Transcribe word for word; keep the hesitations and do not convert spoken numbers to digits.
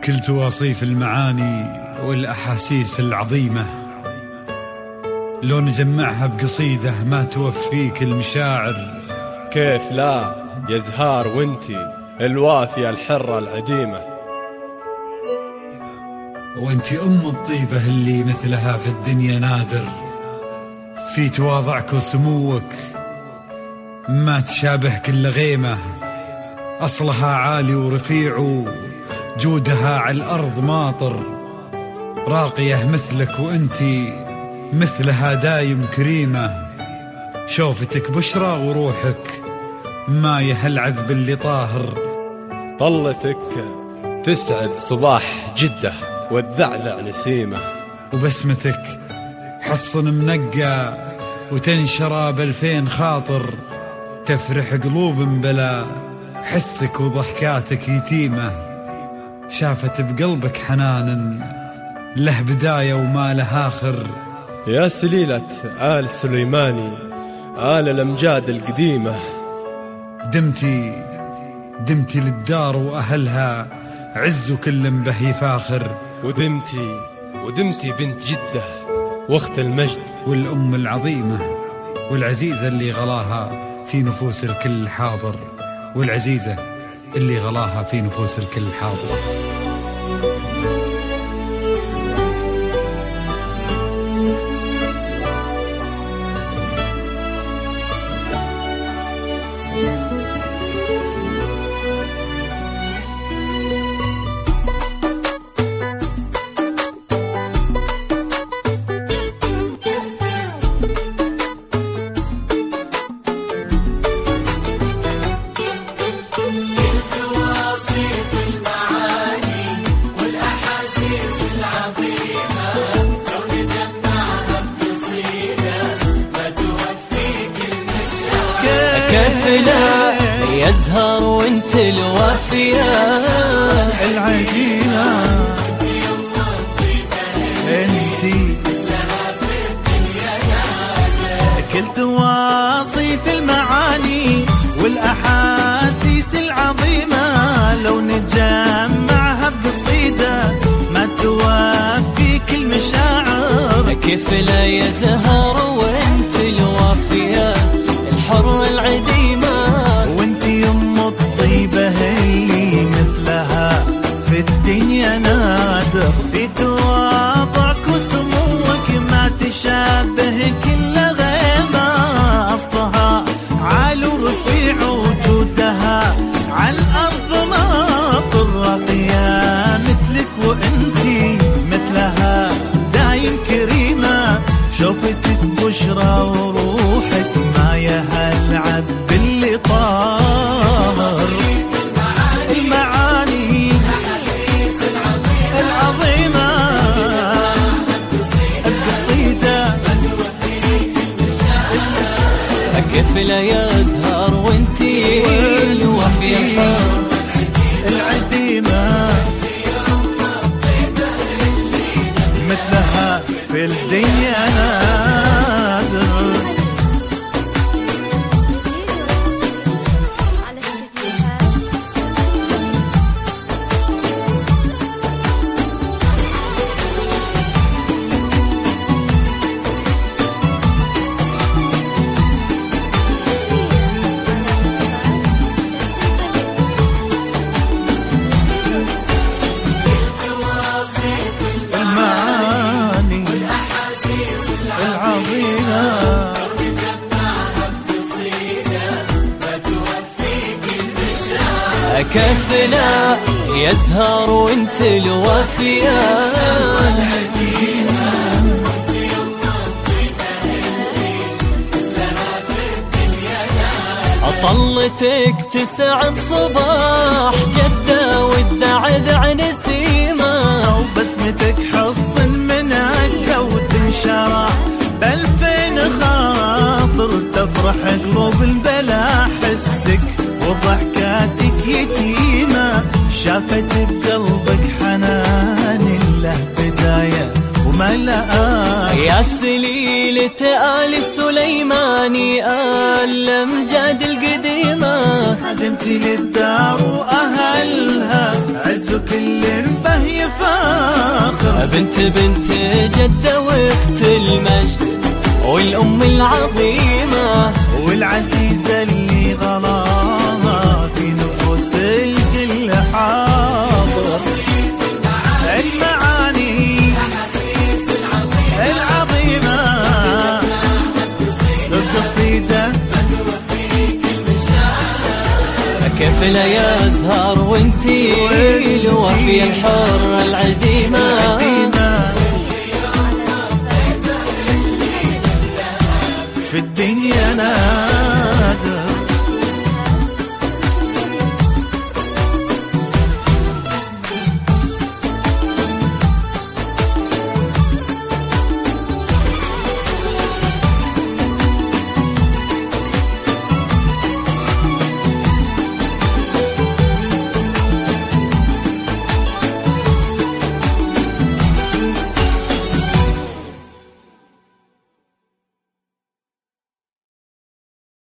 كل تواصيف المعاني والأحاسيس العظيمة لو نجمعها بقصيدة ما توفيك المشاعر. كيف لا يا زهار وانتي الوافية الحرة العديمة، وانتي أم الطيبة اللي مثلها في الدنيا نادر، في تواضعك وسموك ما تشابه كل غيمة، أصلها عالي ورفيع جودها على الأرض ماطر، راقية مثلك وانتي مثلها دايم كريمة، شوفتك بشرى وروحك ما يهل عذب اللي طاهر، طلتك تسعد صباح جدة والذعذع نسيمة، وبسمتك حصن منقى وتنشرى بألفين خاطر، تفرح قلوب بلا حسك وضحكاتك يتيمة، شافت بقلبك حنان له بداية وما له آخر. يا سليلة آل سليماني آل الأمجاد القديمة، دمتي دمتي للدار وأهلها عز كل به فاخر، ودمتي ودمتي بنت جدة واخت المجد والأم العظيمة والعزيزة اللي غلاها في نفوس الكل حاضر، والعزيزة اللي غلاها في نفوس الكل حاضر. كفلا يزهر وانت الوافية العجينة، انتي كل تواصيف المعاني والأحاسيس العظيمة، لو نجمعها بقصيدة ما توفي كل مشاعر. كفلا يزهر وانت الوافية الحرة العديمة، وانتي ام الطيبة اللي مثلها في الدنيا نادر، في تواضعك وسموك ما تشابه كل غيمة، أصلها عال ورفيع وجودها على الأرض ماطر، راقية مثلك وانتي مثلها دايم كريمة، شوفتك بشرى وروحك ما يهل عذب اللي طاهر، المعاني العظيمة القصيدة كفلا يزهر وانتي الوافية العديمة، مثلها في الدنيا نادر. المعاني العظيمة كفلا يزهر وانت الوافية طلتك تسعد صباح جدة والذعذع نسيمة، وبسمتك حصن منك وتنشرى بألفين خاطر، تفرح قلوب بلا حسك وضحكاتك يتيمة، شافت بقلبك حنان له بداية وما له يا سليلة آل سليماني الأمجاد القديمة، خدمتي للدار وأهلها عز كل به يفاخر. بنت بنت جدة واخت المجد والأم العظيمة، والعزيزة اللي غلاها في نفوس الكل حاضر. المعاني العظيمة القصيدة كيف لا يزهر وانتي الوفي الحرة العديمة. في الدنيا ناس